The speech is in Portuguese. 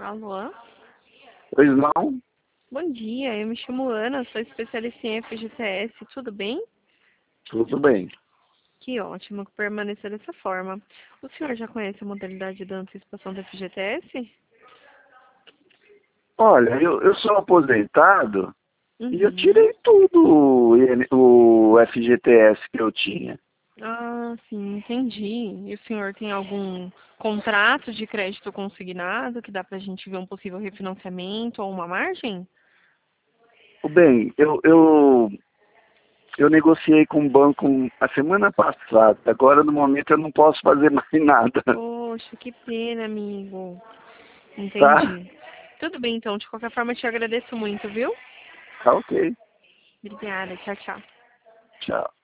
Alô? Pois não? Bom dia, eu me chamo Ana, sou especialista em FGTS, tudo bem? Tudo bem. Que ótimo permanecer dessa forma. O senhor já conhece a modalidade da antecipação do FGTS? Olha, eu sou aposentado e eu Uhum. tirei tudo o FGTS que eu tinha. Ah, sim, entendi. E o senhor tem algum contrato de crédito consignado que dá pra gente ver um possível refinanciamento ou uma margem? Bem, eu negociei com o banco a semana passada. Agora, no momento, eu não posso fazer mais nada, Poxa, que pena, amigo. tá? Entendi. Tudo bem, então. De qualquer forma, eu te agradeço muito, viu? Tá ok. Obrigada. Tchau, tchau. Tchau.